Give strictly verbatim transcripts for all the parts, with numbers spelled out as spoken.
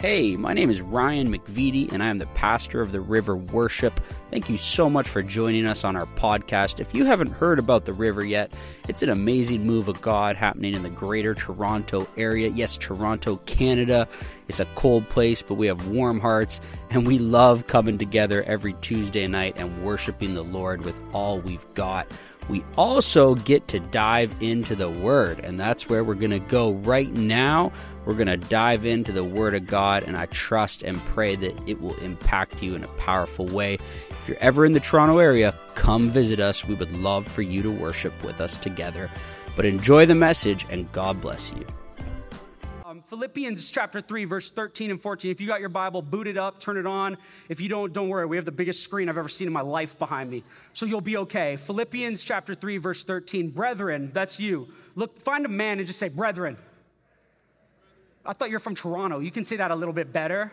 Hey, my name is Ryan McVitie, and I am the pastor of the River Worship. Thank you so much for joining us on our podcast. If you haven't heard about the River yet, it's an amazing move of God happening in the greater Toronto area. Yes, Toronto, Canada. It's a cold place, but we have warm hearts, and we love coming together every Tuesday night and worshiping the Lord with all we've got. We also get to dive into the Word, and that's where we're going to go right now. We're going to dive into the Word of God, and I trust and pray that it will impact you in a powerful way. If you're ever in the Toronto area, come visit us. We would love for you to worship with us together. But enjoy the message, and God bless you. Um, Philippians chapter three, verse thirteen and fourteen. If you got your Bible, boot it up, turn it on. If you don't, don't worry. We have the biggest screen I've ever seen in my life behind me, so you'll be okay. Philippians chapter three, verse thirteen. Brethren, that's you. Look, find a man and just say, brethren. I thought you're from Toronto. You can say that a little bit better.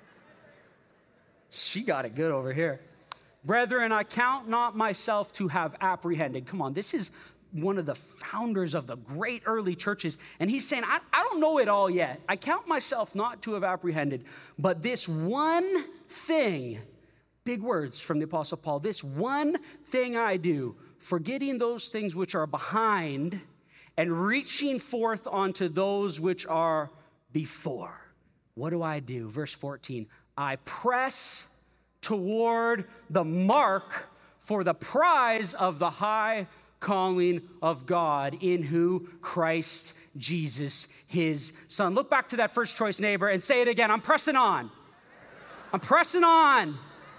She got it good over here. Brethren, I count not myself to have apprehended. Come on, this is one of the founders of the great early churches. And he's saying, I, I don't know it all yet. I count myself not to have apprehended. But this one thing, big words from the Apostle Paul, this one thing I do, forgetting those things which are behind and reaching forth onto those which are before. What do I do? Verse fourteen, I press toward the mark for the prize of the high calling of God in who Christ Jesus, his son. Look back to that first choice neighbor and say it again. I'm pressing on. I'm pressing on.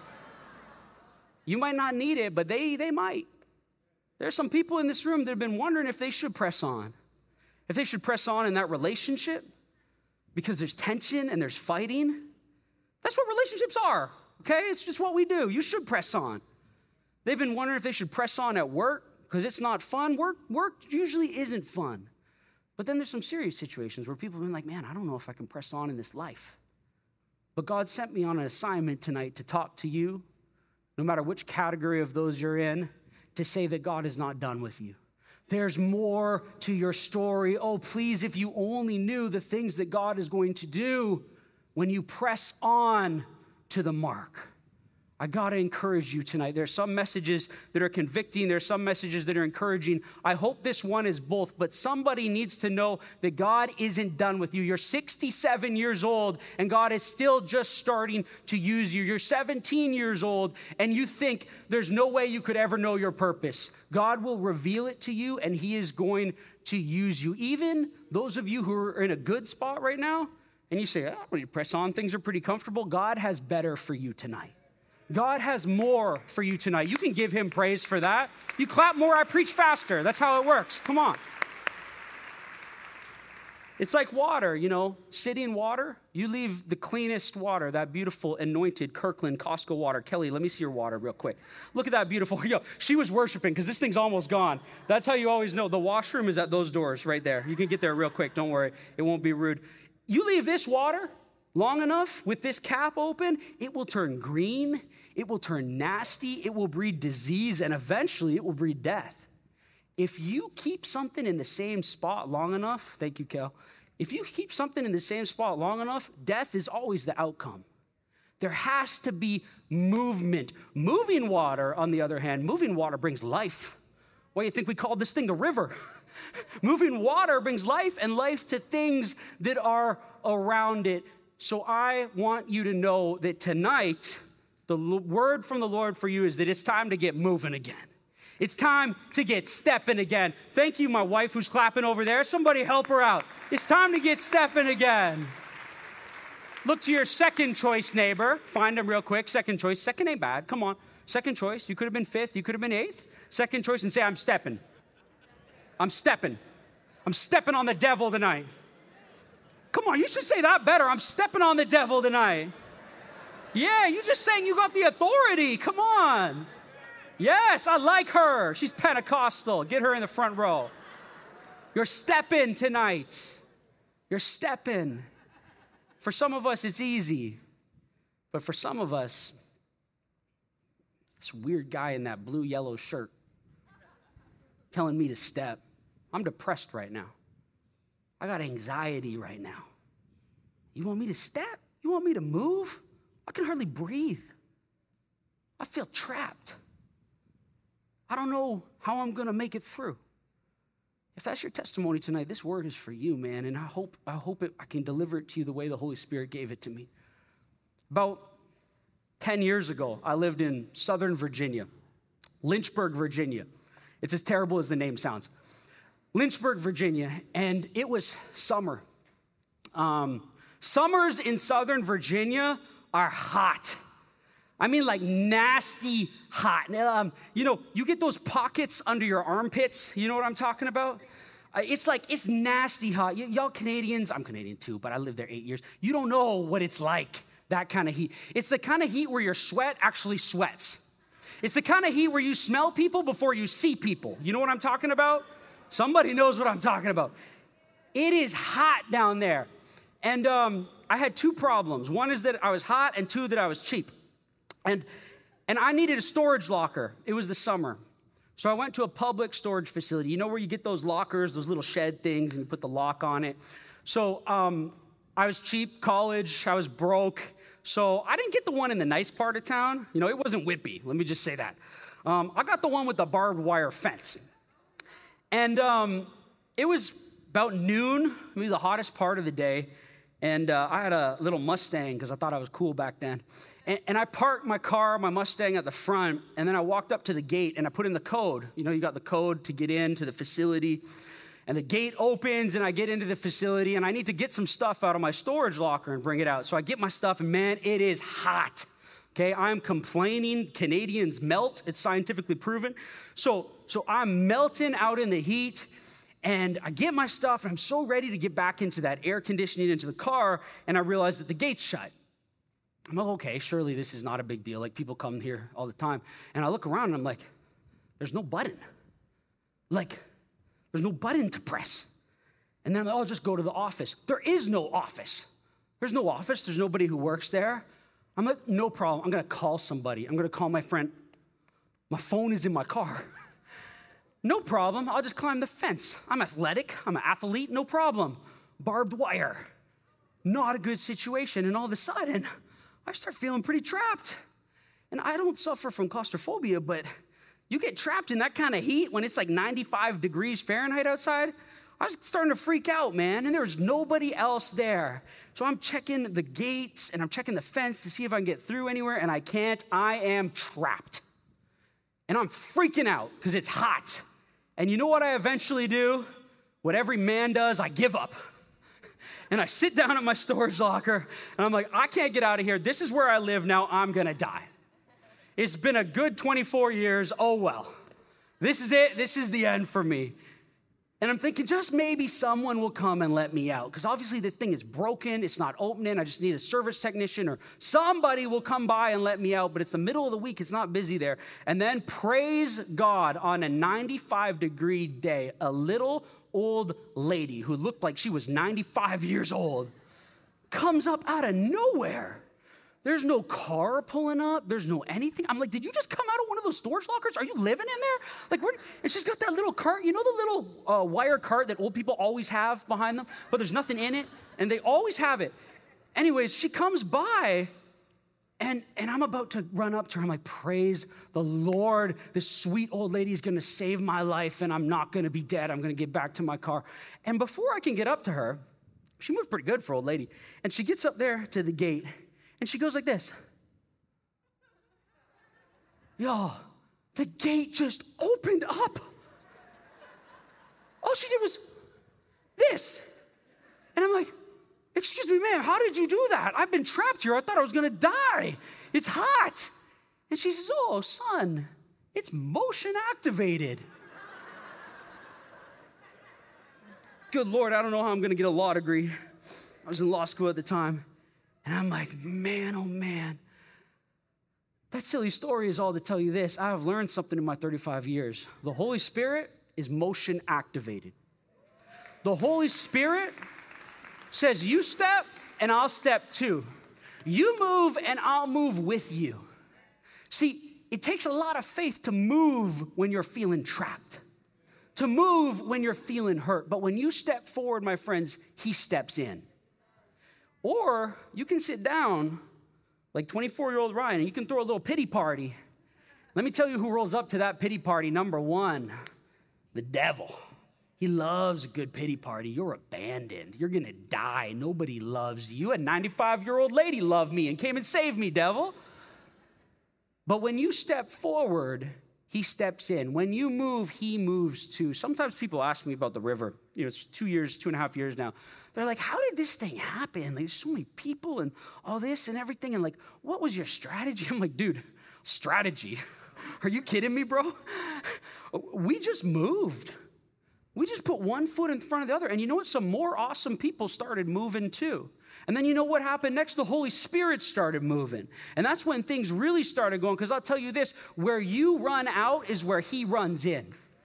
You might not need it, but they, they might. There's some people in this room that have been wondering if they should press on. If they should press on in that relationship because there's tension and there's fighting. That's what relationships are, okay? It's just what we do. You should press on. They've been wondering if they should press on at work, because it's not fun. Work, work usually isn't fun. But then there's some serious situations where people have been like, man, I don't know if I can press on in this life. But God sent me on an assignment tonight to talk to you, no matter which category of those you're in, to say that God is not done with you. There's more to your story. Oh, please, if you only knew the things that God is going to do when you press on to the mark. I got to encourage you tonight. There are some messages that are convicting. There are some messages that are encouraging. I hope this one is both, but somebody needs to know that God isn't done with you. You're sixty-seven years old, and God is still just starting to use you. You're seventeen years old, and you think there's no way you could ever know your purpose. God will reveal it to you, and he is going to use you. Even those of you who are in a good spot right now, and you say, oh, when you press on, things are pretty comfortable. God has better for you tonight. God has more for you tonight. You can give him praise for that. You clap more, I preach faster. That's how it works. Come on. It's like water, you know, city water. You leave the cleanest water, that beautiful anointed Kirkland Costco water. Kelly, let me see your water real quick. Look at that beautiful. Yo, she was worshiping because this thing's almost gone. That's how you always know. The washroom is at those doors right there. You can get there real quick. Don't worry. It won't be rude. You leave this water long enough with this cap open, it will turn green, it will turn nasty, it will breed disease, and eventually it will breed death. If you keep something in the same spot long enough, thank you, Kel. If you keep something in the same spot long enough, death is always the outcome. There has to be movement. Moving water, on the other hand, moving water brings life. Why do you think we call this thing the river? Moving water brings life and life to things that are around it. So I want you to know that tonight, the word from the Lord for you is that it's time to get moving again. It's time to get stepping again. Thank you, my wife who's clapping over there. Somebody help her out. It's time to get stepping again. Look to your second choice neighbor. Find him real quick. Second choice. Second ain't bad. Come on. Second choice. You could have been fifth. You could have been eighth. Second choice and say, I'm stepping. I'm stepping. I'm stepping on the devil tonight. Come on, you should say that better. I'm stepping on the devil tonight. Yeah, you just saying you got the authority. Come on. Yes, I like her. She's Pentecostal. Get her in the front row. You're stepping tonight. You're stepping. For some of us, it's easy. But for some of us, this weird guy in that blue, yellow shirt telling me to step. I'm depressed right now. I got anxiety right now. You want me to step? You want me to move? I can hardly breathe. I feel trapped. I don't know how I'm going to make it through. If that's your testimony tonight, this word is for you, man, and I hope I hope it, I can deliver it to you the way the Holy Spirit gave it to me. About ten years ago, I lived in Southern Virginia, Lynchburg, Virginia. It's as terrible as the name sounds. Lynchburg, Virginia, and it was summer. Um, summers in Southern Virginia are hot. I mean, like nasty hot. Um, you know, you get those pockets under your armpits. You know what I'm talking about? Uh, it's like, it's nasty hot. Y- y'all Canadians, I'm Canadian too, but I lived there eight years. You don't know what it's like, that kind of heat. It's the kind of heat where your sweat actually sweats. It's the kind of heat where you smell people before you see people. You know what I'm talking about? Somebody knows what I'm talking about. It is hot down there. And um, I had two problems. One is that I was hot, and two, that I was cheap. And and I needed a storage locker. It was the summer. So I went to a public storage facility. You know where you get those lockers, those little shed things, and you put the lock on it. So um, I was cheap, college, I was broke. So I didn't get the one in the nice part of town. You know, it wasn't Whitby, let me just say that. Um, I got the one with the barbed wire fence. And um, it was about noon, maybe the hottest part of the day. And uh, I had a little Mustang because I thought I was cool back then. And, and I parked my car, my Mustang at the front, and then I walked up to the gate and I put in the code. You know, you got the code to get into the facility. And the gate opens and I get into the facility and I need to get some stuff out of my storage locker and bring it out. So I get my stuff and man, it is hot. Okay, I'm complaining. Canadians melt. It's scientifically proven. So, so I'm melting out in the heat. And I get my stuff, and I'm so ready to get back into that air conditioning into the car, and I realize that the gate's shut. I'm like, okay, surely this is not a big deal. Like, people come here all the time. And I look around, and I'm like, there's no button. Like, there's no button to press. And then I'll just go to the office. There is no office. There's no office. There's nobody who works there. I'm like, no problem. I'm going to call somebody. I'm going to call my friend. My phone is in my car. No problem, I'll just climb the fence. I'm athletic, I'm an athlete, no problem. Barbed wire, not a good situation. And all of a sudden, I start feeling pretty trapped. And I don't suffer from claustrophobia, but you get trapped in that kind of heat when it's like ninety-five degrees Fahrenheit outside. I was starting to freak out, man, and there was nobody else there. So I'm checking the gates and I'm checking the fence to see if I can get through anywhere, and I can't. I am trapped. And I'm freaking out because it's hot. And you know what I eventually do? What every man does, I give up. And I sit down at my storage locker, and I'm like, I can't get out of here. This is where I live now. I'm going to die. It's been a good twenty-four years. Oh, well. This is it. This is the end for me. And I'm thinking, just maybe someone will come and let me out. Because obviously this thing is broken. It's not opening. I just need a service technician or somebody will come by and let me out. But it's the middle of the week. It's not busy there. And then praise God, on a ninety-five degree day, a little old lady who looked like she was ninety-five years old comes up out of nowhere. There's no car pulling up. There's no anything. I'm like, did you just come out of one of those storage lockers? Are you living in there? Like, where? And she's got that little cart. You know the little uh, wire cart that old people always have behind them? But there's nothing in it, and they always have it. Anyways, she comes by, and, and I'm about to run up to her. I'm like, praise the Lord. This sweet old lady is going to save my life, and I'm not going to be dead. I'm going to get back to my car. And before I can get up to her, she moved pretty good for old lady. And she gets up there to the gate, and she goes like this. Y'all, the gate just opened up. All she did was this. And I'm like, excuse me, ma'am, how did you do that? I've been trapped here. I thought I was going to die. It's hot. And she says, oh, son, it's motion activated. Good Lord, I don't know how I'm going to get a law degree. I was in law school at the time. And I'm like, man, oh, man. That silly story is all to tell you this. I have learned something in my thirty-five years. The Holy Spirit is motion activated. The Holy Spirit says, you step and I'll step too. You move and I'll move with you. See, it takes a lot of faith to move when you're feeling trapped, to move when you're feeling hurt. But when you step forward, my friends, he steps in. Or you can sit down like twenty-four-year-old Ryan and you can throw a little pity party. Let me tell you who rolls up to that pity party. Number one, the devil. He loves a good pity party. You're abandoned. You're going to die. Nobody loves you. A ninety-five-year-old lady loved me and came and saved me, devil. But when you step forward, he steps in. When you move, he moves too. Sometimes people ask me about the river. You know, it's two years, two and a half years now. They're like, how did this thing happen? Like, there's so many people and all this and everything. And like, what was your strategy? I'm like, dude, strategy? Are you kidding me, bro? We just moved. We just put one foot in front of the other. And you know what? Some more awesome people started moving too. And then you know what happened next? The Holy Spirit started moving. And that's when things really started going. Because I'll tell you this, where you run out is where he runs in.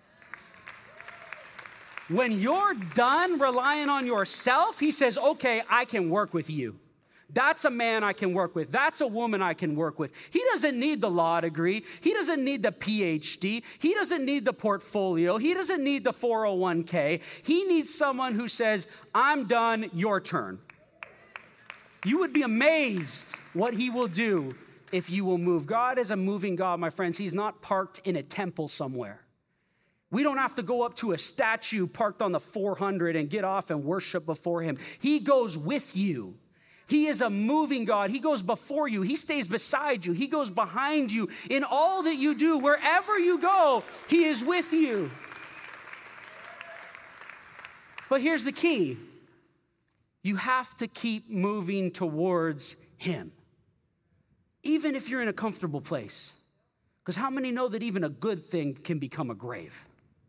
When you're done relying on yourself, he says, okay, I can work with you. That's a man I can work with. That's a woman I can work with. He doesn't need the law degree. He doesn't need the P H D. He doesn't need the portfolio. He doesn't need the four oh one k. He needs someone who says, I'm done, your turn. You would be amazed what he will do if you will move. God is a moving God, my friends. He's not parked in a temple somewhere. We don't have to go up to a statue parked on the four hundred and get off and worship before him. He goes with you. He is a moving God. He goes before you. He stays beside you. He goes behind you. In all that you do, wherever you go, he is with you. But here's the key. You have to keep moving towards him, even if you're in a comfortable place. Because how many know that even a good thing can become a grave?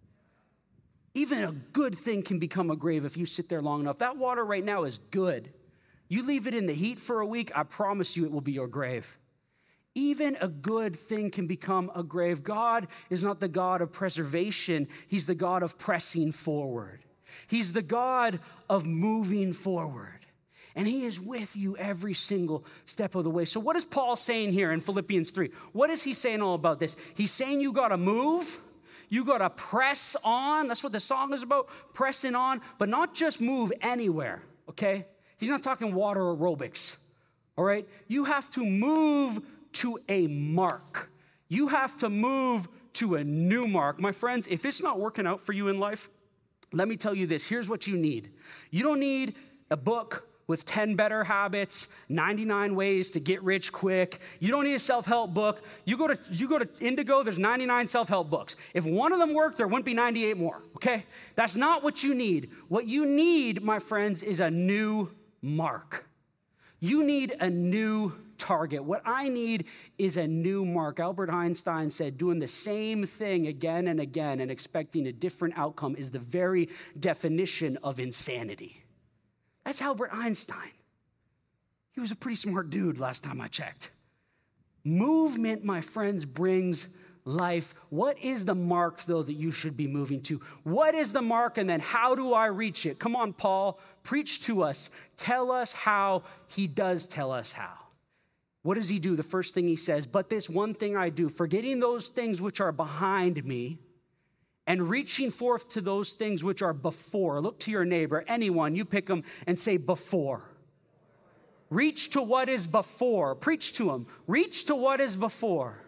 Even a good thing can become a grave if you sit there long enough. That water right now is good. You leave it in the heat for a week, I promise you it will be your grave. Even a good thing can become a grave. God is not the God of preservation. He's the God of pressing forward. He's the God of moving forward. And he is with you every single step of the way. So what is Paul saying here in Philippians three? What is he saying all about this? He's saying you got to move. You got to press on. That's what the song is about, pressing on. But not just move anywhere, okay? He's not talking water aerobics, all right? You have to move to a mark. You have to move to a new mark. My friends, if it's not working out for you in life, let me tell you this. Here's what you need. You don't need a book with ten better habits, ninety-nine ways to get rich quick. You don't need a self-help book. You go to you go to Indigo, there's ninety-nine self-help books. If one of them worked, there wouldn't be ninety-eight more, okay? That's not what you need. What you need, my friends, is a new mark. You need a new target. What I need is a new mark. Albert Einstein said doing the same thing again and again and expecting a different outcome is the very definition of insanity. That's Albert Einstein. He was a pretty smart dude last time I checked. Movement, my friends, brings life. What is the mark, though, that you should be moving to? What is the mark, and then how do I reach it? Come on, Paul, preach to us. Tell us how. He does tell us how. What does he do? The first thing he says, but this one thing I do, forgetting those things which are behind me and reaching forth to those things which are before. Look to your neighbor, anyone, you pick them and say before. Reach to what is before. Preach to him. Reach to what is before.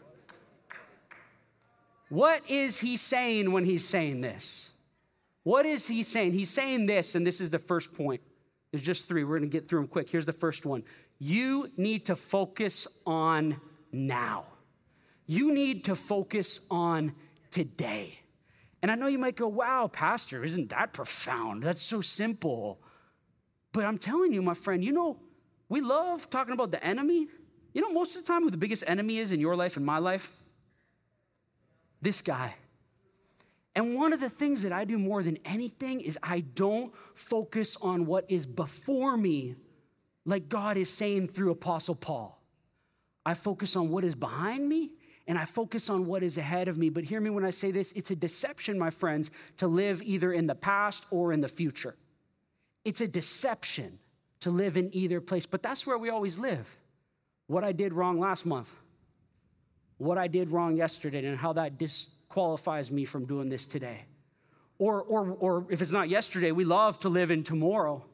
What is he saying when he's saying this? What is he saying? He's saying this, and this is the first point. There's just three. We're going to get through them quick. Here's the first one. You need to focus on now. You need to focus on today. And I know you might go, wow, Pastor, isn't that profound? That's so simple. But I'm telling you, my friend, you know, we love talking about the enemy. You know, most of the time who the biggest enemy is in your life and my life? This guy. And one of the things that I do more than anything is I don't focus on what is before me like God is saying through Apostle Paul. I focus on what is behind me, and I focus on what is ahead of me. But hear me when I say this, it's a deception, my friends, to live either in the past or in the future. It's a deception to live in either place, but that's where we always live. What I did wrong last month, what I did wrong yesterday, and how that disqualifies me from doing this today. Or, or, or if it's not yesterday, we love to live in tomorrow.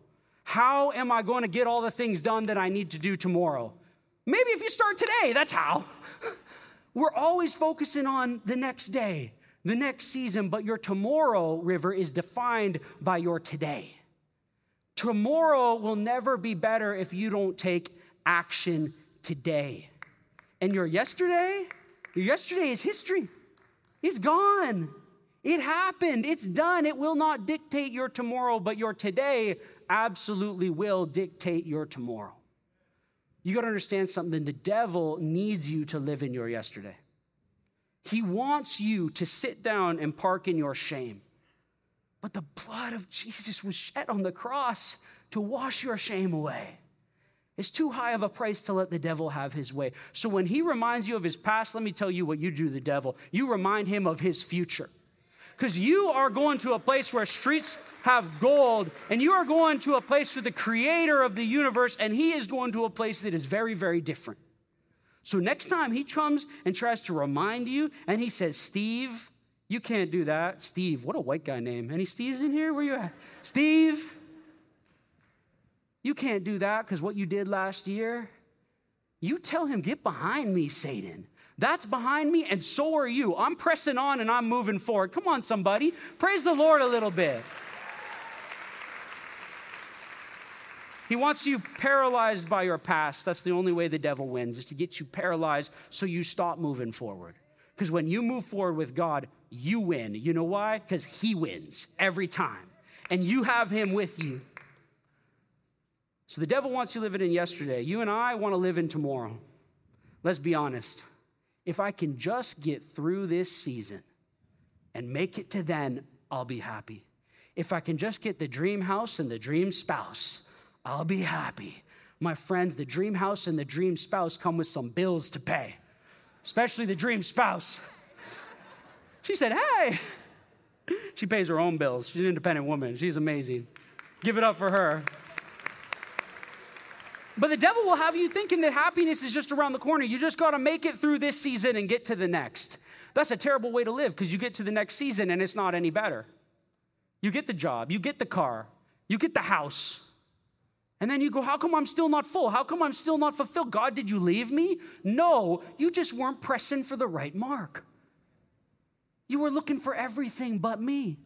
How am I going to get all the things done that I need to do tomorrow? Maybe if you start today, that's how. We're always focusing on the next day, the next season, but your tomorrow, River, is defined by your today. Tomorrow will never be better if you don't take action today. And your yesterday, your yesterday is history. It's gone. It happened. It's done. It will not dictate your tomorrow, but your today absolutely will dictate your tomorrow. You got to understand something. The devil needs you to live in your yesterday. He wants you to sit down and park in your shame. But the blood of Jesus was shed on the cross to wash your shame away. It's too high of a price to let the devil have his way. So when he reminds you of his past, let me tell you what you do to the devil. You remind him of his future. Because you are going to a place where streets have gold, and you are going to a place with the creator of the universe, and he is going to a place that is very, very different. So next time he comes and tries to remind you, and he says, Steve, you can't do that. Steve, what a white guy name. Any Steves in here? Where you at? Steve, you can't do that because what you did last year. You tell him, get behind me, Satan. That's behind me, and so are you. I'm pressing on, and I'm moving forward. Come on, somebody. Praise the Lord a little bit. He wants you paralyzed by your past. That's the only way the devil wins, is to get you paralyzed so you stop moving forward. Because when you move forward with God, you win. You know why? Because he wins every time, and you have him with you. So the devil wants you living in yesterday. You and I want to live in tomorrow. Let's be honest. If I can just get through this season and make it to then, I'll be happy. If I can just get the dream house and the dream spouse, I'll be happy. My friends, the dream house and the dream spouse come with some bills to pay, especially the dream spouse. She said, hey. She pays her own bills. She's an independent woman. She's amazing. Give it up for her. But the devil will have you thinking that happiness is just around the corner. You just got to make it through this season and get to the next. That's a terrible way to live because you get to the next season and it's not any better. You get the job, you get the car, you get the house. And then you go, how come I'm still not full? How come I'm still not fulfilled? God, did you leave me? No, you just weren't pressing for the right mark. You were looking for everything but me.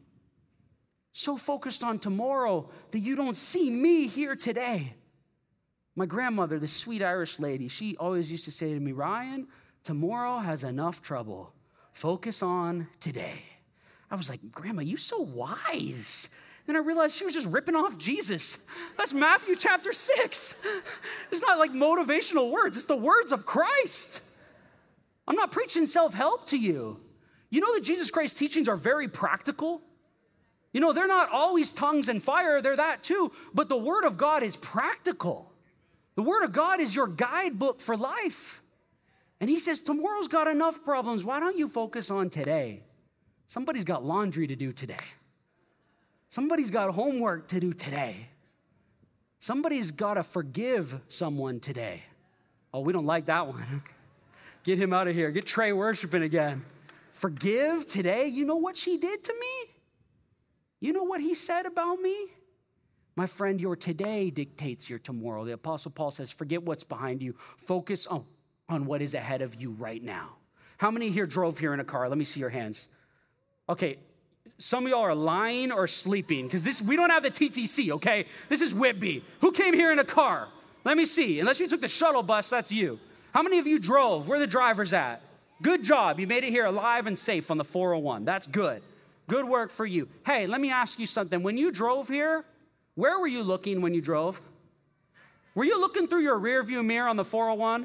So focused on tomorrow that you don't see me here today. My grandmother, the sweet Irish lady, she always used to say to me, Ryan, tomorrow has enough trouble. Focus on today. I was like, Grandma, you so wise. Then I realized she was just ripping off Jesus. That's Matthew chapter six. It's not like motivational words. It's the words of Christ. I'm not preaching self-help to you. You know that Jesus Christ's teachings are very practical. You know, they're not always tongues and fire. They're that too. But the word of God is practical. The word of God is your guidebook for life. And he says, tomorrow's got enough problems. Why don't you focus on today? Somebody's got laundry to do today. Somebody's got homework to do today. Somebody's got to forgive someone today. Oh, we don't like that one. Get him out of here. Get Trey worshiping again. Forgive today? You know what she did to me? You know what he said about me? My friend, your today dictates your tomorrow. The Apostle Paul says, forget what's behind you. Focus on, on what is ahead of you right now. How many here drove here in a car? Let me see your hands. Okay, some of y'all are lying or sleeping because this we don't have the T T C, okay? This is Whitby. Who came here in a car? Let me see. Unless you took the shuttle bus, that's you. How many of you drove? Where are the drivers at? Good job. You made it here alive and safe on the four oh one. That's good. Good work for you. Hey, let me ask you something. When you drove here, where were you looking when you drove? Were you looking through your rearview mirror on the four oh one?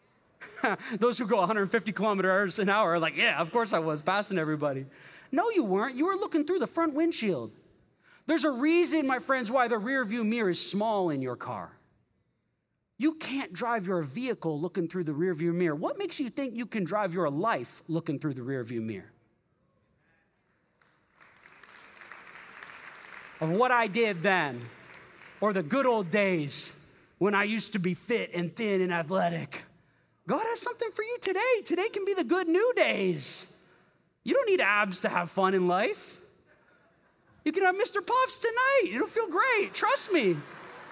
Those who go one hundred fifty kilometers an hour are like, yeah, of course I was, passing everybody. No, you weren't. You were looking through the front windshield. There's a reason, my friends, why the rearview mirror is small in your car. You can't drive your vehicle looking through the rearview mirror. What makes you think you can drive your life looking through the rearview mirror? Of what I did then, or the good old days when I used to be fit and thin and athletic. God has something for you today. Today can be the good new days. You don't need abs to have fun in life. You can have Mister Puffs tonight. It'll feel great. Trust me.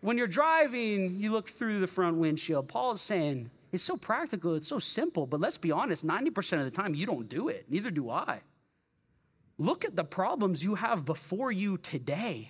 when you're driving, you look through the front windshield. Paul is saying, it's so practical, it's so simple, but let's be honest, ninety percent of the time you don't do it. Neither do I. Look at the problems you have before you today.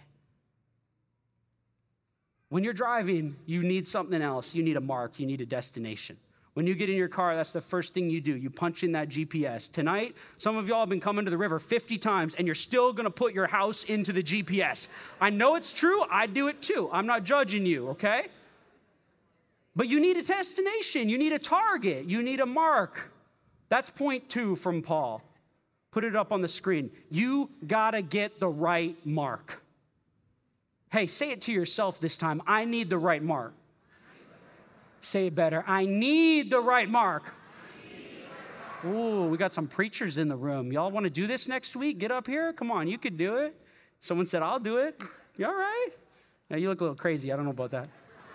When you're driving, you need something else. You need a mark. You need a destination. When you get in your car, that's the first thing you do. You punch in that G P S. Tonight, some of y'all have been coming to the river fifty times, and you're still going to put your house into the G P S. I know it's true. I do it too. I'm not judging you, okay? But you need a destination. You need a target. You need a mark. That's point two from Paul. Put it up on the screen. You got to get the right mark. Hey, say it to yourself this time. I need the right mark. Say it better. I need the right mark. Ooh, we got some preachers in the room. Y'all want to do this next week? Get up here. Come on, you could do it. Someone said, I'll do it. You all right? Now, you look a little crazy. I don't know about that.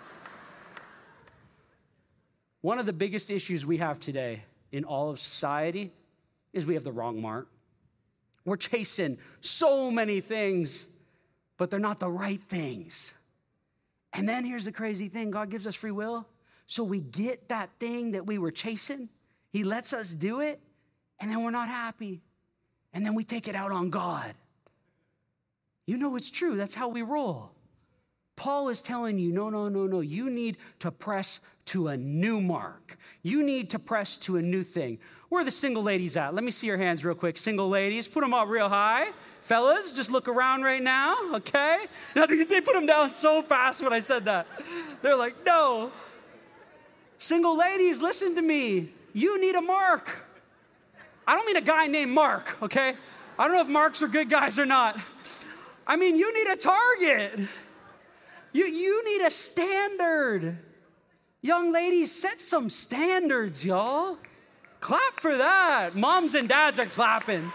One of the biggest issues we have today in all of society is we have the wrong mark. We're chasing so many things, but they're not the right things. And then here's the crazy thing. God gives us free will. So we get that thing that we were chasing. He lets us do it, and then we're not happy. And then we take it out on God. You know it's true. That's how we roll. Paul is telling you, no, no, no, no. You need to press to a new mark. You need to press to a new thing. Where are the single ladies at? Let me see your hands real quick. Single ladies, put them up real high. Fellas, just look around right now, okay? Now, they put them down so fast when I said that. They're like, no. Single ladies, listen to me. You need a mark. I don't mean a guy named Mark, okay? I don't know if Marks are good guys or not. I mean, you need a target. You, you need a standard. Young ladies, set some standards, y'all. Clap for that. Moms and dads are clapping.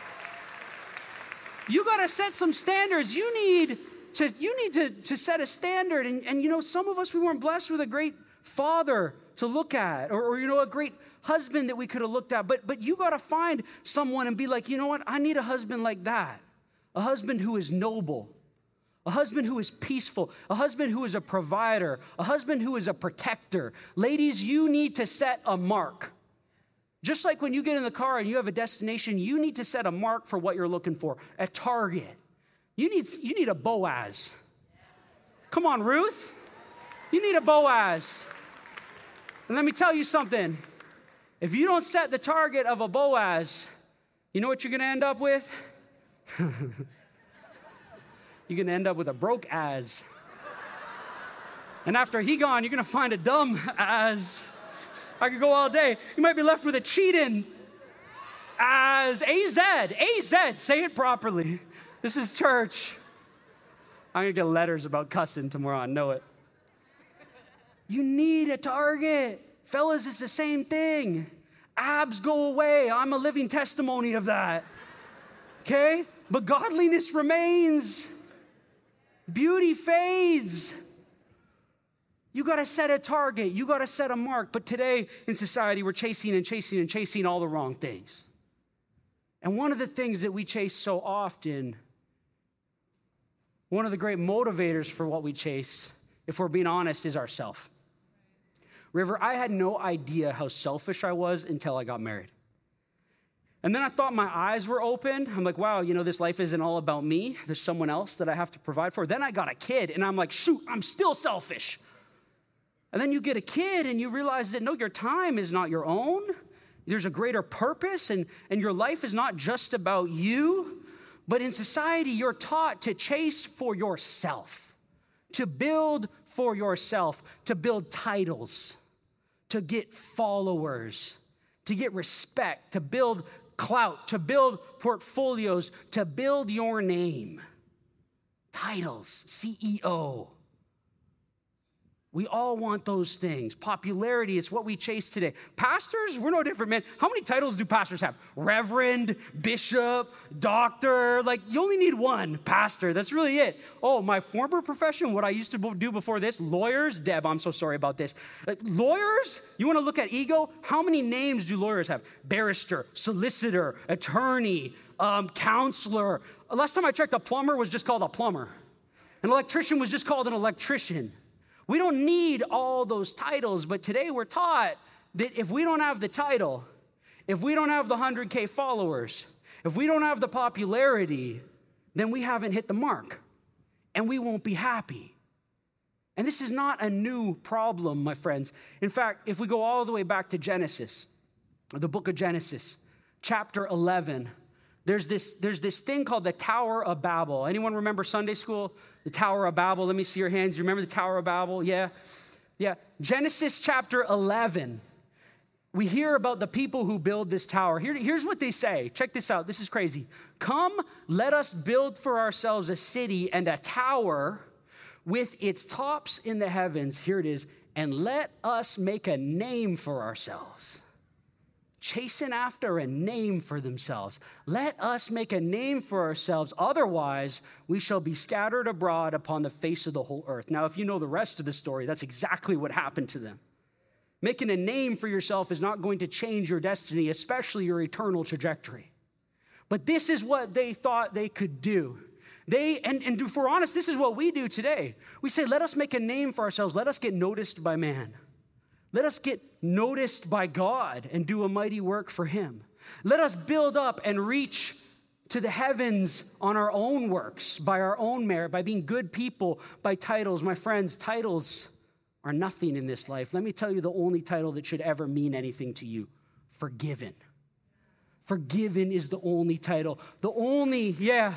You got to set some standards. You need to, you need to, to set a standard. And, and, you know, some of us, we weren't blessed with a great father to look at, or, or, you know, a great husband that we could have looked at. But, but you got to find someone and be like, you know what? I need a husband like that. A husband who is noble. A husband who is peaceful. A husband who is a provider. A husband who is a protector. Ladies, you need to set a mark. Just like when you get in the car and you have a destination, you need to set a mark for what you're looking for, a target. You need, you need a Boaz. Come on, Ruth. You need a Boaz. And let me tell you something. If you don't set the target of a Boaz, you know what you're going to end up with? You're going to end up with a broke as. And after he gone, you're going to find a dumb as. I could go all day. You might be left with a cheating as. A Z. A Z. Say it properly. This is church. I'm going to get letters about cussing tomorrow. I know it. You need a target. Fellas, it's the same thing. Abs go away. I'm a living testimony of that. Okay? But godliness remains. Beauty fades. You got to set a target. You got to set a mark. But today in society, we're chasing and chasing and chasing all the wrong things. And one of the things that we chase so often, one of the great motivators for what we chase, if we're being honest, is ourself. River, I had no idea how selfish I was until I got married. And then I thought my eyes were open. I'm like, wow, you know, this life isn't all about me. There's someone else that I have to provide for. Then I got a kid, and I'm like, shoot, I'm still selfish. And then you get a kid, and you realize that, no, your time is not your own. There's a greater purpose, and, and your life is not just about you. But in society, you're taught to chase for yourself, to build for yourself, to build titles, to get followers, to get respect, to build clout, to build portfolios, to build your name. Titles, C E O. We all want those things. Popularity, it's what we chase today. Pastors, we're no different, man. How many titles do pastors have? Reverend, bishop, doctor. Like, you only need one, pastor. That's really it. Oh, my former profession, what I used to do before this, lawyers. Deb, I'm so sorry about this. Uh, lawyers, you want to look at ego? How many names do lawyers have? Barrister, solicitor, attorney, um, counselor. Last time I checked, a plumber was just called a plumber. An electrician was just called an electrician. We don't need all those titles, but today we're taught that if we don't have the title, if we don't have the one hundred K followers, if we don't have the popularity, then we haven't hit the mark, and we won't be happy. And this is not a new problem, my friends. In fact, if we go all the way back to Genesis, the book of Genesis, chapter eleven, there's this, there's this thing called the Tower of Babel. Anyone remember Sunday school? The Tower of Babel. Let me see your hands. You remember the Tower of Babel? Yeah. Yeah. Genesis chapter eleven. We hear about the people who build this tower. Here, here's what they say. Check this out. This is crazy. Come, let us build for ourselves a city and a tower with its tops in the heavens. Here it is. And let us make a name for ourselves. Chasing after a name for themselves. Let us make a name for ourselves. Otherwise, we shall be scattered abroad upon the face of the whole earth. Now, if you know the rest of the story, that's exactly what happened to them. Making a name for yourself is not going to change your destiny, especially your eternal trajectory. But this is what they thought they could do. They, and, and if we're honest, this is what we do today. We say, let us make a name for ourselves. Let us get noticed by man. Let us get noticed by God and do a mighty work for him. Let us build up and reach to the heavens on our own works, by our own merit, by being good people, by titles. My friends, titles are nothing in this life. Let me tell you the only title that should ever mean anything to you: forgiven. Forgiven is the only title. The only, yeah,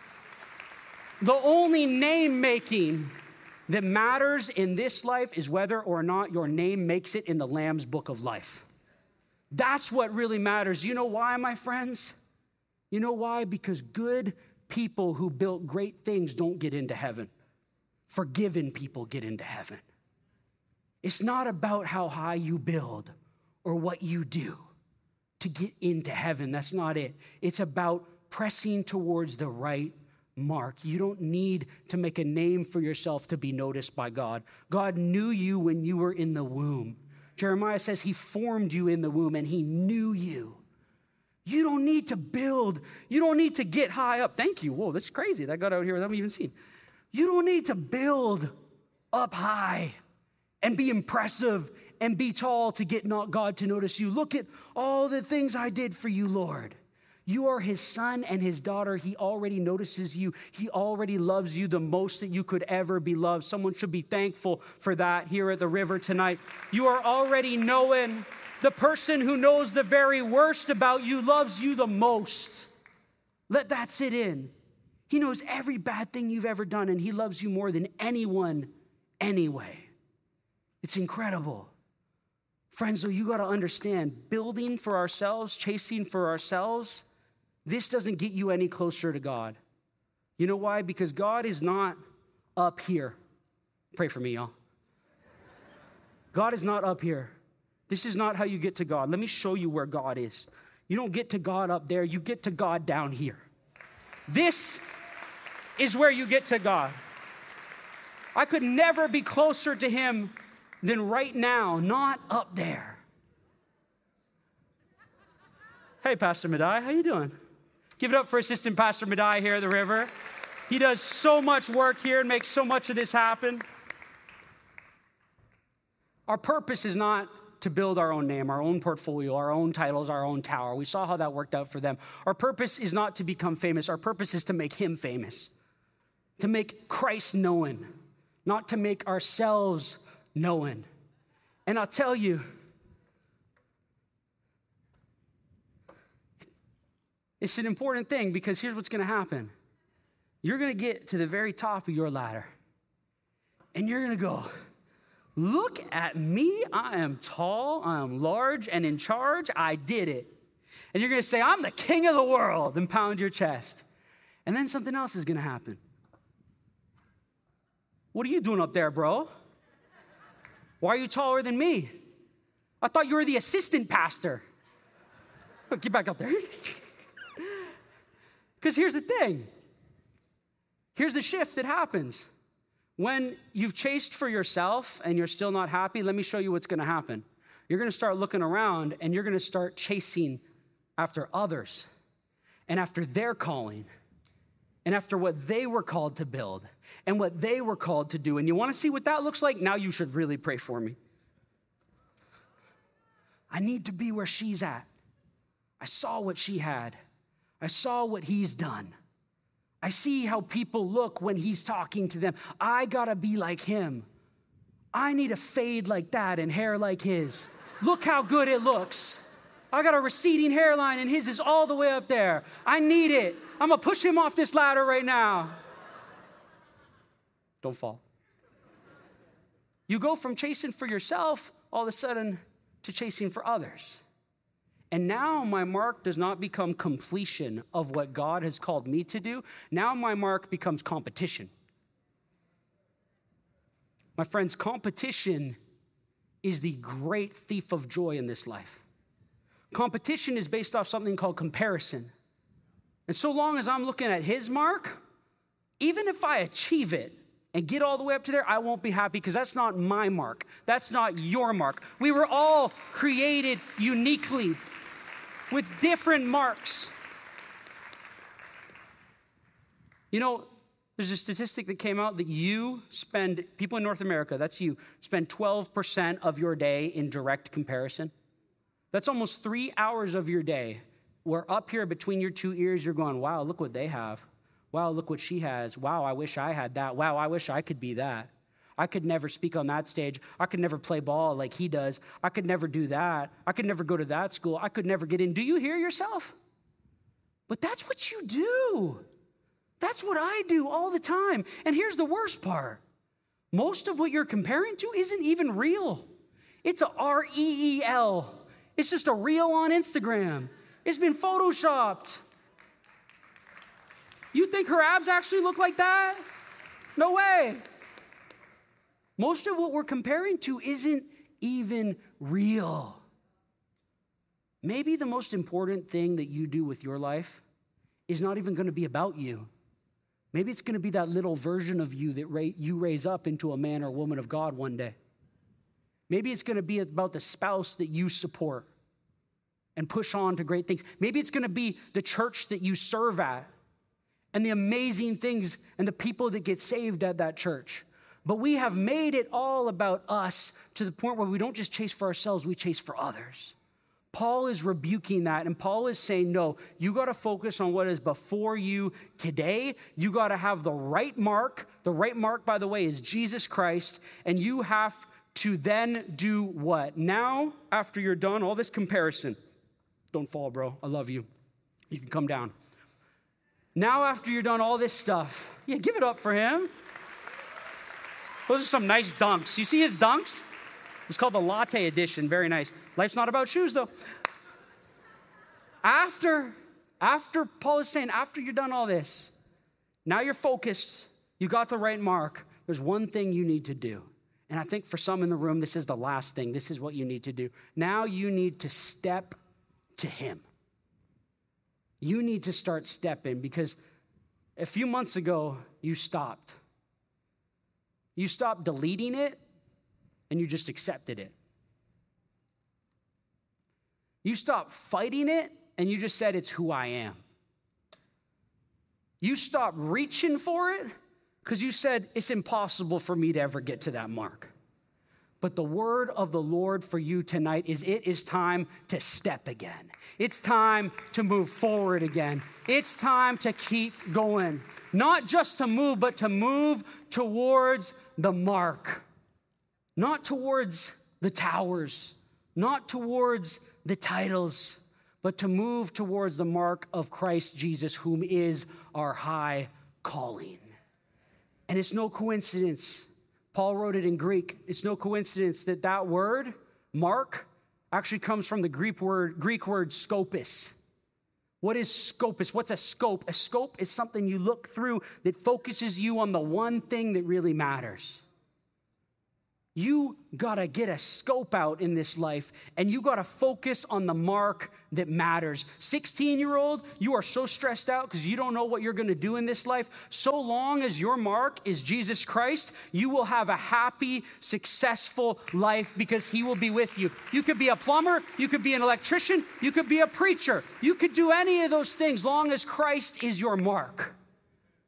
the only name making that matters in this life is whether or not your name makes it in the Lamb's book of life. That's what really matters. You know why, my friends? You know why? Because good people who built great things don't get into heaven. Forgiven people get into heaven. It's not about how high you build or what you do to get into heaven. That's not it. It's about pressing towards the right mark. You don't need to make a name for yourself to be noticed by God. God knew you when you were in the womb. Jeremiah says he formed you in the womb and he knew you. You don't need to build. You don't need to get high up. Thank you. Whoa, that's crazy. That got out here without me even seeing. You don't need to build up high and be impressive and be tall to get not God to notice you. Look at all the things I did for you, Lord. You are his son and his daughter. He already notices you. He already loves you the most that you could ever be loved. Someone should be thankful for that here at the river tonight. You are already knowing the person who knows the very worst about you loves you the most. Let that sit in. He knows every bad thing you've ever done, and he loves you more than anyone anyway. It's incredible. Friends, though, you got to understand, building for ourselves, chasing for ourselves, this doesn't get you any closer to God. You know why? Because God is not up here. Pray for me, y'all. God is not up here. This is not how you get to God. Let me show you where God is. You don't get to God up there. You get to God down here. This is where you get to God. I could never be closer to him than right now, not up there. Hey, Pastor Madai, how you doing? Give it up for Assistant Pastor Madai here at the river. He does so much work here and makes so much of this happen. Our purpose is not to build our own name, our own portfolio, our own titles, our own tower. We saw how that worked out for them. Our purpose is not to become famous. Our purpose is to make him famous, to make Christ known, not to make ourselves known. And I'll tell you, it's an important thing, because here's what's going to happen. You're going to get to the very top of your ladder, and you're going to go, look at me. I am tall, I am large, and in charge. I did it. And you're going to say, I'm the king of the world, and pound your chest. And then something else is going to happen. What are you doing up there, bro? Why are you taller than me? I thought you were the assistant pastor. Get back up there. Because here's the thing. Here's the shift that happens. When you've chased for yourself and you're still not happy, let me show you what's going to happen. You're going to start looking around and you're going to start chasing after others and after their calling and after what they were called to build and what they were called to do. And you want to see what that looks like? Now you should really pray for me. I need to be where she's at. I saw what she had. I saw what he's done. I see how people look when he's talking to them. I gotta be like him. I need a fade like that and hair like his. Look how good it looks. I got a receding hairline and his is all the way up there. I need it. I'm gonna push him off this ladder right now. Don't fall. You go from chasing for yourself all of a sudden to chasing for others. And now my mark does not become completion of what God has called me to do. Now my mark becomes competition. My friends, competition is the great thief of joy in this life. Competition is based off something called comparison. And so long as I'm looking at his mark, even if I achieve it and get all the way up to there, I won't be happy because that's not my mark. That's not your mark. We were all created uniquely with different marks. You know, there's a statistic that came out that you spend, people in North America, that's you, spend twelve percent of your day in direct comparison. That's almost three hours of your day where up here between your two ears, you're going, wow, look what they have. Wow, look what she has. Wow, I wish I had that. Wow, I wish I could be that. I could never speak on that stage. I could never play ball like he does. I could never do that. I could never go to that school. I could never get in. Do you hear yourself? But that's what you do. That's what I do all the time. And here's the worst part. Most of what you're comparing to isn't even real. It's a R E E L. It's just a reel on Instagram. It's been photoshopped. You think her abs actually look like that? No way. Most of what we're comparing to isn't even real. Maybe the most important thing that you do with your life is not even going to be about you. Maybe it's going to be that little version of you that ra- you raise up into a man or woman of God one day. Maybe it's going to be about the spouse that you support and push on to great things. Maybe it's going to be the church that you serve at and the amazing things and the people that get saved at that church. But we have made it all about us to the point where we don't just chase for ourselves, we chase for others. Paul is rebuking that, and Paul is saying, no, you got to focus on what is before you today. You got to have the right mark. The right mark, by the way, is Jesus Christ, and you have to then do what? Now, after you're done, all this comparison. Don't fall, bro. I love you. You can come down. Now, after you're done all this stuff, yeah, give it up for him. Those are some nice dunks. You see his dunks? It's called the latte edition. Very nice. Life's not about shoes, though. After, after Paul is saying, after you're done all this, now you're focused, you got the right mark, there's one thing you need to do. And I think for some in the room, this is the last thing. This is what you need to do. Now you need to step to him. You need to start stepping because a few months ago, you stopped. You stopped deleting it, and you just accepted it. You stopped fighting it, and you just said, it's who I am. You stopped reaching for it, because you said, it's impossible for me to ever get to that mark. But the word of the Lord for you tonight is it is time to step again. It's time to move forward again. It's time to keep going. Not just to move, but to move towards the mark. Not towards the towers, not towards the titles, but to move towards the mark of Christ Jesus, whom is our high calling. And it's no coincidence. Paul wrote it in Greek. It's no coincidence that that word, mark, actually comes from the Greek word, Greek word scopus. What is scopus? What's a scope? A scope is something you look through that focuses you on the one thing that really matters. You gotta get a scope out in this life, and you gotta focus on the mark that matters. sixteen-year-old, you are so stressed out because you don't know what you're gonna do in this life. So long as your mark is Jesus Christ, you will have a happy, successful life because he will be with you. You could be a plumber, you could be an electrician, you could be a preacher. You could do any of those things long as Christ is your mark.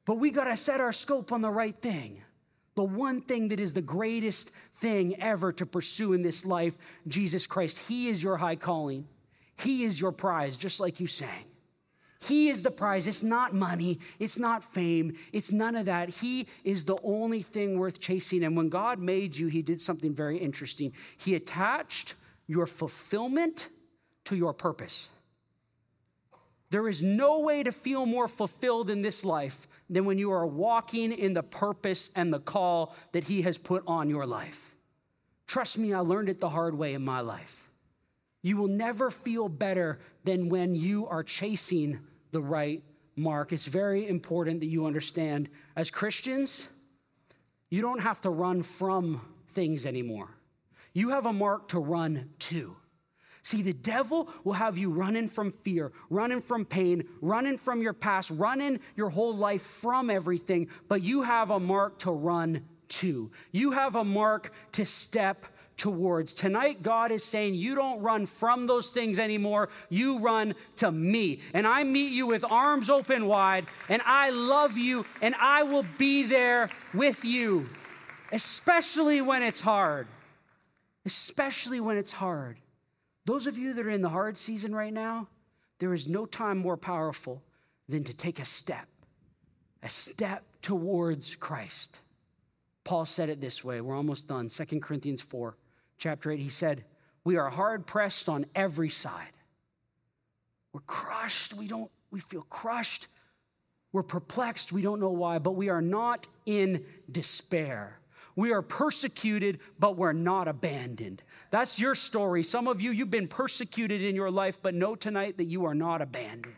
But we got to set our scope on the right thing. The one thing that is the greatest thing ever to pursue in this life, Jesus Christ. He is your high calling. He is your prize, just like you sang. He is the prize. It's not money. It's not fame. It's none of that. He is the only thing worth chasing. And when God made you, he did something very interesting. He attached your fulfillment to your purpose. There is no way to feel more fulfilled in this life than when you are walking in the purpose and the call that he has put on your life. Trust me, I learned it the hard way in my life. You will never feel better than when you are chasing the right mark. It's very important that you understand, as Christians, you don't have to run from things anymore. You have a mark to run to. See, the devil will have you running from fear, running from pain, running from your past, running your whole life from everything, but you have a mark to run to. You have a mark to step towards. Tonight, God is saying you don't run from those things anymore. You run to me. And I meet you with arms open wide, and I love you, and I will be there with you, especially when it's hard. Especially when it's hard. Those of you that are in the hard season right now, there is no time more powerful than to take a step, a step towards Christ. Paul said it this way. We're almost done. Second Corinthians four, chapter eight, he said, we are hard pressed on every side. We're crushed. We don't, we feel crushed. We're perplexed. We don't know why, but we are not in despair. We are persecuted, but we're not abandoned. That's your story. Some of you, you've been persecuted in your life, but know tonight that you are not abandoned.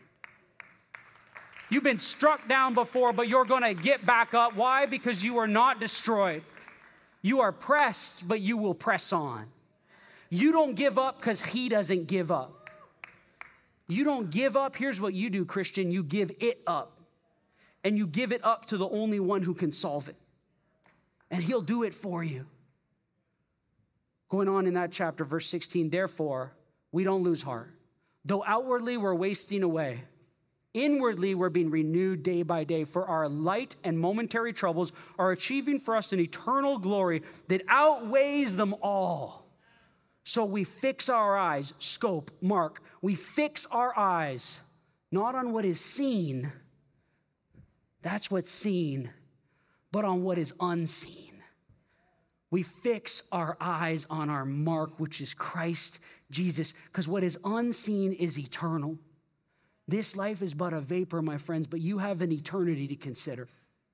You've been struck down before, but you're going to get back up. Why? Because you are not destroyed. You are pressed, but you will press on. You don't give up because he doesn't give up. You don't give up. Here's what you do, Christian. You give it up. And you give it up to the only one who can solve it. And he'll do it for you. Going on in that chapter, verse sixteen, therefore, we don't lose heart. Though outwardly we're wasting away, inwardly we're being renewed day by day, for our light and momentary troubles are achieving for us an eternal glory that outweighs them all. So we fix our eyes, scope, mark, we fix our eyes, not on what is seen, that's what's seen, but on what is unseen. We fix our eyes on our mark, which is Christ Jesus, because what is unseen is eternal. This life is but a vapor, my friends, but you have an eternity to consider.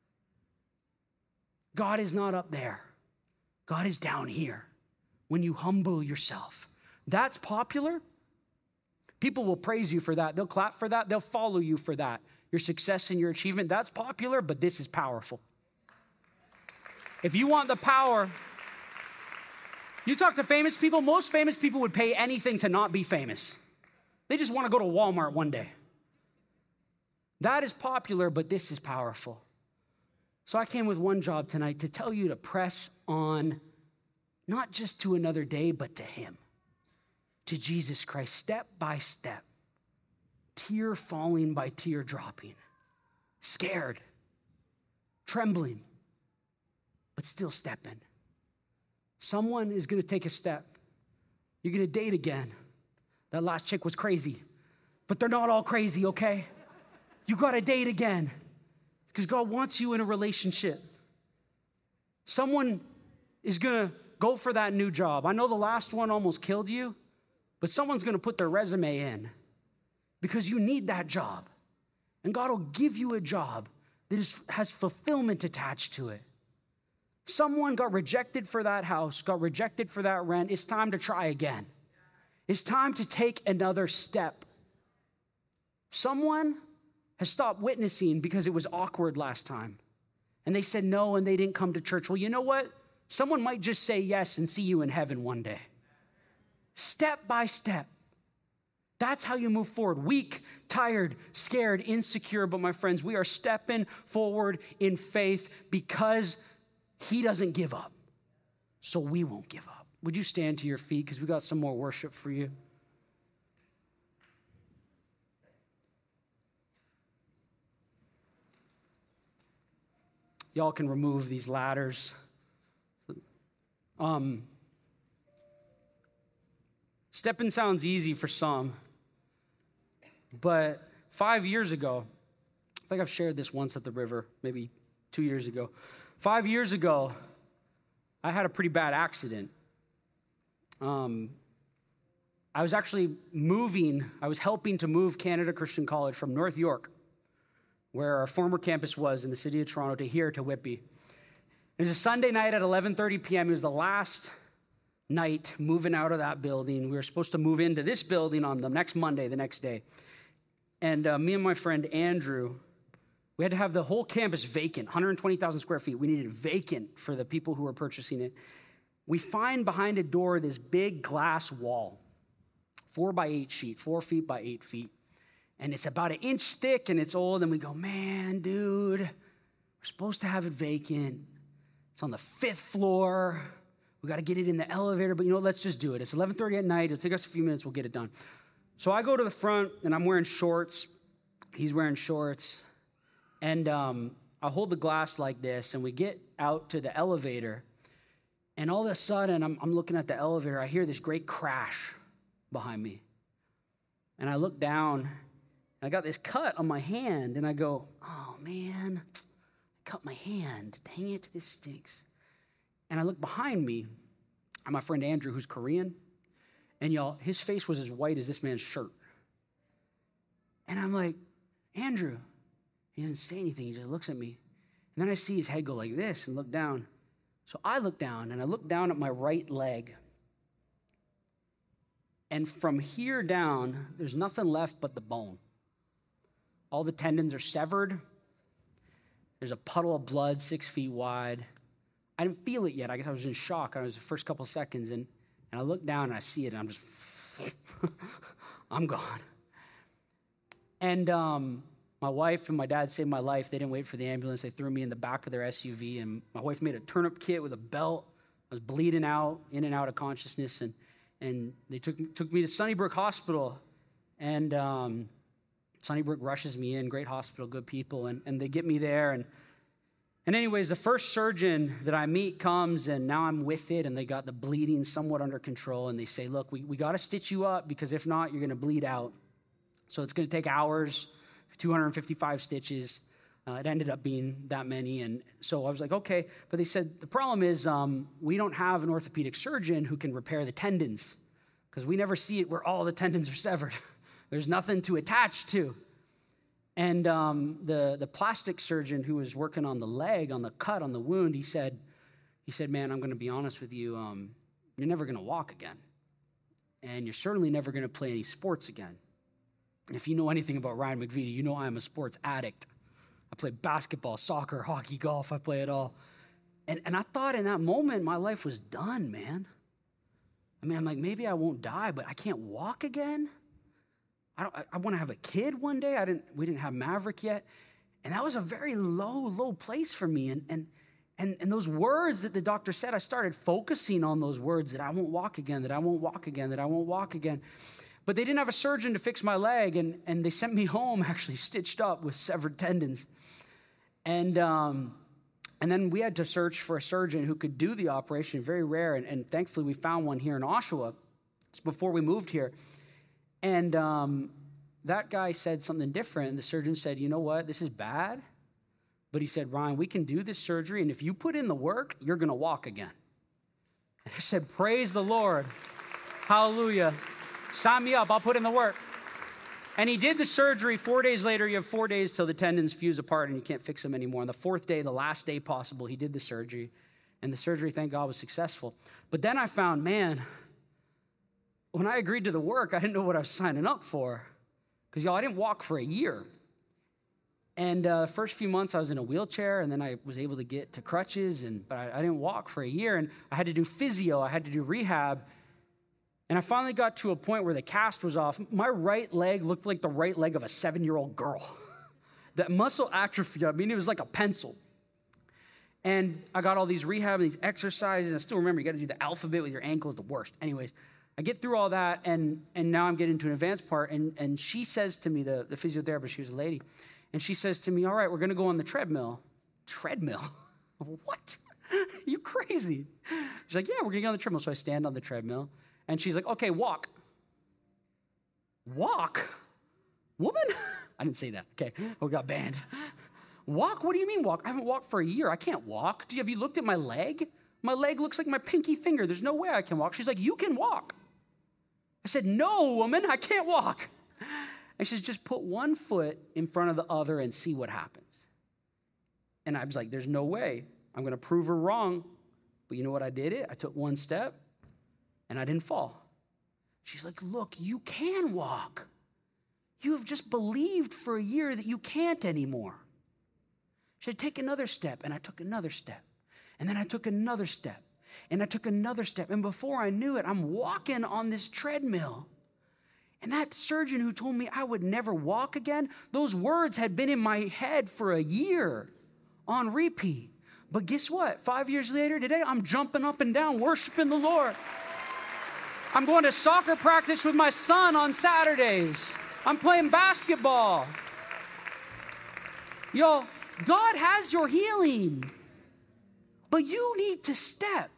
God is not up there. God is down here when you humble yourself. That's popular. People will praise you for that. They'll clap for that. They'll follow you for that. Your success and your achievement, that's popular, but this is powerful. If you want the power, you talk to famous people, most famous people would pay anything to not be famous. They just want to go to Walmart one day. That is popular, but this is powerful. So I came with one job tonight to tell you to press on, not just to another day, but to him, to Jesus Christ, step by step, tear falling by tear dropping, scared, trembling, but still stepping. Someone is going to take a step. You're going to date again. That last chick was crazy, but they're not all crazy, okay? You got to date again because God wants you in a relationship. Someone is going to go for that new job. I know the last one almost killed you, but someone's going to put their resume in because you need that job. And God will give you a job that is, has fulfillment attached to it. Someone got rejected for that house, got rejected for that rent. It's time to try again. It's time to take another step. Someone has stopped witnessing because it was awkward last time. And they said no, and they didn't come to church. Well, you know what? Someone might just say yes and see you in heaven one day. Step by step. That's how you move forward. Weak, tired, scared, insecure. But my friends, we are stepping forward in faith because he doesn't give up. So we won't give up. Would you stand to your feet because we got some more worship for you. Y'all can remove these ladders. Um, stepping sounds easy for some, but five years ago, I think I've shared this once at the river, maybe two years ago. Five years ago, I had a pretty bad accident. Um, I was actually moving, I was helping to move Canada Christian College from North York, where our former campus was in the city of Toronto, to here, to Whitby. It was a Sunday night at eleven thirty p.m. It was the last night moving out of that building. We were supposed to move into this building on the next Monday, the next day. And uh, me and my friend Andrew, we had to have the whole campus vacant, one hundred twenty thousand square feet. We needed it vacant for the people who were purchasing it. We find behind a door this big glass wall, four by eight sheet, four feet by eight feet. And it's about an inch thick and it's old. And we go, man, dude, we're supposed to have it vacant. It's on the fifth floor. We got to get it in the elevator, but you know, let's just do it. It's eleven thirty at night. It'll take us a few minutes. We'll get it done. So I go to the front and I'm wearing shorts. He's wearing shorts. And um, I hold the glass like this and we get out to the elevator. And all of a sudden, I'm, I'm looking at the elevator. I hear this great crash behind me. And I look down, and I got this cut on my hand, and I go, oh, man, I cut my hand. Dang it, this stinks. And I look behind me, and my friend Andrew, who's Korean, and y'all, his face was as white as this man's shirt. And I'm like, Andrew. He doesn't say anything. He just looks at me. And then I see his head go like this and look down. So I look down, and I look down at my right leg. And from here down, there's nothing left but the bone. All the tendons are severed. There's a puddle of blood six feet wide. I didn't feel it yet. I guess I was in shock. I was the first couple of seconds. And, and I look down, and I see it, and I'm just, I'm gone. And um, my wife and my dad saved my life. They didn't wait for the ambulance. They threw me in the back of their S U V, and my wife made a turnip kit with a belt. I was bleeding out, in and out of consciousness, and and they took took me to Sunnybrook Hospital, and um, Sunnybrook rushes me in. Great hospital, good people, and, and they get me there. And and anyways, the first surgeon that I meet comes, and now I'm with it, and they got the bleeding somewhat under control, and they say, look, we, we got to stitch you up, because if not, you're going to bleed out. So it's going to take hours, two hundred fifty-five stitches. Uh, it ended up being that many. And so I was like, okay. But they said, the problem is um, we don't have an orthopedic surgeon who can repair the tendons, because we never see it where all the tendons are severed. There's nothing to attach to. And um, the, the plastic surgeon who was working on the leg, on the cut, on the wound, he said, he said, man, I'm going to be honest with you. Um, you're never going to walk again. And you're certainly never going to play any sports again. If you know anything about Ryan McVitie, you know I'm a sports addict. I play basketball, soccer, hockey, golf. I play it all. And, and I thought in that moment, my life was done, man. I mean, I'm like, maybe I won't die, but I can't walk again. I don't. I, I want to have a kid one day. I didn't. We didn't have Maverick yet. And that was a very low, low place for me. And, and, and, and those words that the doctor said, I started focusing on those words, that I won't walk again, that I won't walk again, that I won't walk again. But they didn't have a surgeon to fix my leg, and, and they sent me home actually stitched up with severed tendons. And um, and then we had to search for a surgeon who could do the operation, very rare, and, and thankfully we found one here in Oshawa. It's before we moved here. And um, that guy said something different, and the surgeon said, you know what, this is bad. But he said, Ryan, we can do this surgery, and if you put in the work, you're going to walk again. And I said, praise the Lord. Hallelujah. Sign me up. I'll put in the work. And he did the surgery. Four days later, you have four days till the tendons fuse apart and you can't fix them anymore. On the fourth day, the last day possible, he did the surgery. And the surgery, thank God, was successful. But then I found, man, when I agreed to the work, I didn't know what I was signing up for. Because, y'all, I didn't walk for a year. And uh, the first few months, I was in a wheelchair, and then I was able to get to crutches, and but I, I didn't walk for a year. And I had to do physio. I had to do rehab. And I finally got to a point where the cast was off. My right leg looked like the right leg of a seven-year-old girl. That muscle atrophy, I mean, it was like a pencil. And I got all these rehab and these exercises. I still remember you got to do the alphabet with your ankles, the worst. Anyways, I get through all that, and, and now I'm getting to an advanced part. And, and she says to me, the, the physiotherapist, she was a lady, and she says to me, all right, we're going to go on the treadmill. Treadmill? I'm like, what? You're crazy. She's like, yeah, we're going to get on the treadmill. So I stand on the treadmill, and she's like, okay, walk. Walk? Woman? I didn't say that. Okay, we got banned. Walk? What do you mean walk? I haven't walked for a year. I can't walk. Do you, have you looked at my leg? My leg looks like my pinky finger. There's no way I can walk. She's like, you can walk. I said, no, woman, I can't walk. And she says, just put one foot in front of the other and see what happens. And I was like, there's no way. I'm going to prove her wrong. But you know what? I did it. I took one step, and I didn't fall. She's like, look, you can walk. You have just believed for a year that you can't anymore. She said, take another step, and I took another step. And then I took another step, and I took another step. And before I knew it, I'm walking on this treadmill. And that surgeon who told me I would never walk again, those words had been in my head for a year on repeat. But guess what? Five years later today, I'm jumping up and down, worshiping the Lord. I'm going to soccer practice with my son on Saturdays. I'm playing basketball. Yo, God has your healing, but you need to step.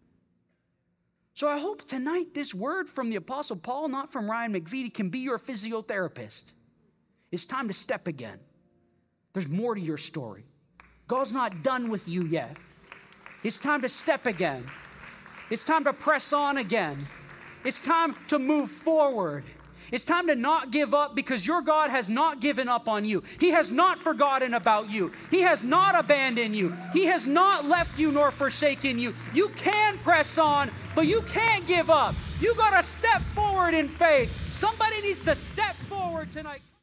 So I hope tonight this word from the Apostle Paul, not from Ryan McVitie, can be your physiotherapist. It's time to step again. There's more to your story. God's not done with you yet. It's time to step again. It's time to press on again. It's time to move forward. It's time to not give up, because your God has not given up on you. He has not forgotten about you. He has not abandoned you. He has not left you nor forsaken you. You can press on, but you can't give up. You got to step forward in faith. Somebody needs to step forward tonight.